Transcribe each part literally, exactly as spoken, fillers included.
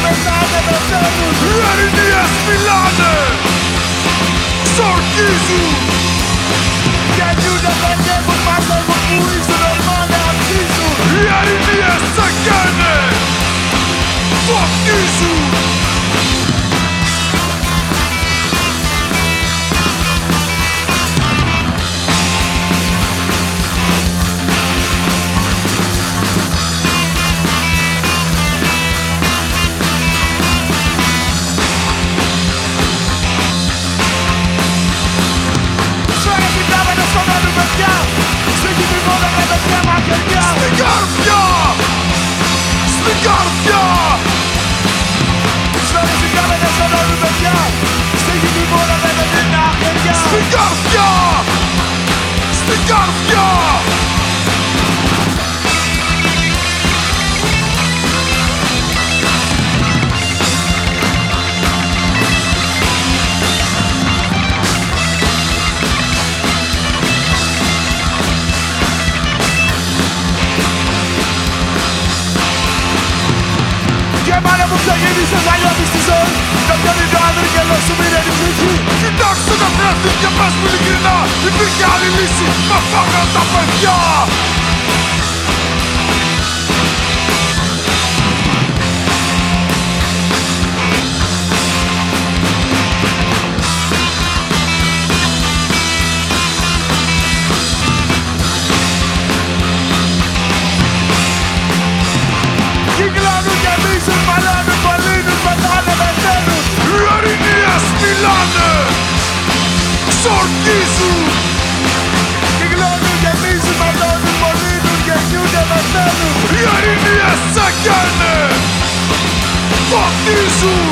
πετάνε πεθαίνουν. Οι ερηνίες μιλάνε, ξορκίζουν. Γεννιούνται, παιδεύουν, μαζεύουν, που ήσουν ορμάνε, αρχίζουν. Οι ερηνίες τσεκαίνε, φωτίζουν. Στην καρδιά, στην καρδιά. Σφαίρες οι κάμενες σκοτώνουν παιδιά. Στη γη μόνο με την αχαιριά. Στην καρδιά, στην καρδιά. Και μάνα μου ξεκίνησες να νιώθεις τη ζωή. Το πιο μικρό άντρικελό σου μείνε την ψυχή. Κοιτάξτε τον καθρέφτη και πες μου ειλικρινά, υπήρχε άλλη λύση, μα φάγανε τα παιδιά. Κυκλώνουν, γεμίζουν, μαλώνουν, μολύνουν, πετάνε, πεθαίνουν. Οι ερηνίες μιλάνε, ξορκίζουν. Κυκλώνουν, γεμίζουν, μαλώνουν, μολύνουν, γεννιούνται, πεθαίνουν. Οι ερηνίες τσεκαίνε, φωτίζουν.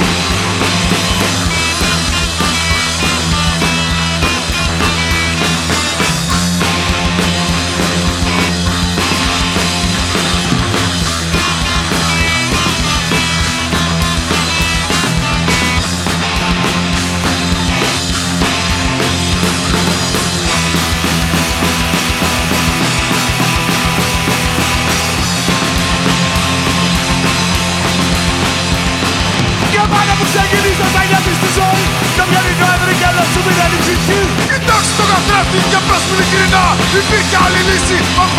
Ξεκινήσες να νιώθεις τη ζωή. Το πιο μικρό άντρικελό σου μείνε την ψυχή. Κοιτάξτε τον καθρέφτη και πες μου ειλικρινά, υπήρχε άλλη λύση, μα